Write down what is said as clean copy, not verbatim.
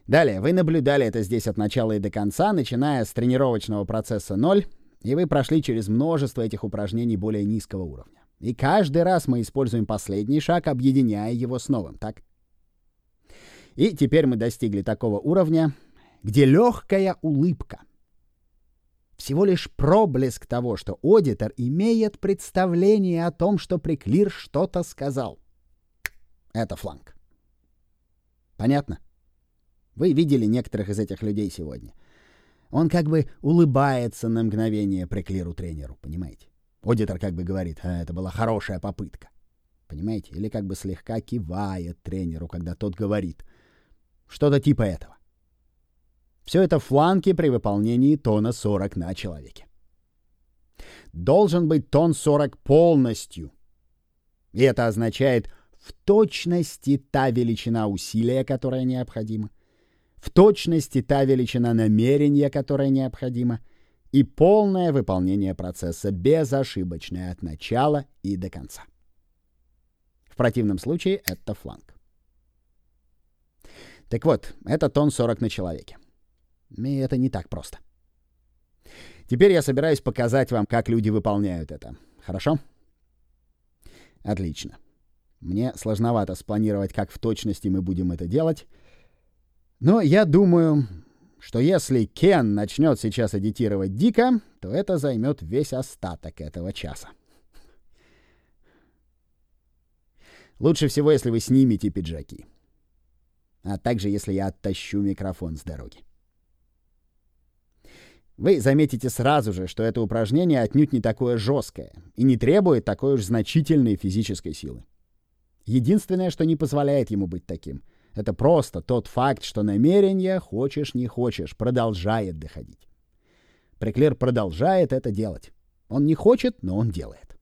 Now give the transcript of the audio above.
Далее, вы наблюдали это здесь от начала и до конца, начиная с тренировочного процесса 0, и вы прошли через множество этих упражнений более низкого уровня. И каждый раз мы используем последний шаг, объединяя его с новым, так? И теперь мы достигли такого уровня, где легкая улыбка, всего лишь проблеск того, что аудитор имеет представление о том, что Приклир что-то сказал. Это фланг. Понятно? Вы видели некоторых из этих людей сегодня. Он как бы улыбается на мгновение Приклиру-тренеру, понимаете? Аудитор как бы говорит: это была хорошая попытка. Понимаете? Или как бы слегка кивает тренеру, когда тот говорит. Что-то типа этого. Все это фланги при выполнении тона 40 на человеке. Должен быть тон 40 полностью. И это означает в точности та величина усилия, которая необходима, в точности та величина намерения, которая необходима, и полное выполнение процесса безошибочное от начала и до конца. В противном случае это фланг. Так вот, это тон 40 на человеке. И это не так просто. Теперь я собираюсь показать вам, как люди выполняют это. Хорошо? Отлично. Мне сложновато спланировать, как в точности мы будем это делать. Но я думаю, что если Кен начнет сейчас эдитировать Дика, то это займет весь остаток этого часа. Лучше всего, если вы снимете пиджаки. А также, если я оттащу микрофон с дороги. Вы заметите сразу же, что это упражнение отнюдь не такое жесткое и не требует такой уж значительной физической силы. Единственное, что не позволяет ему быть таким, это просто тот факт, что намерение, хочешь не хочешь, продолжает доходить. Приклир продолжает это делать. Он не хочет, но он делает.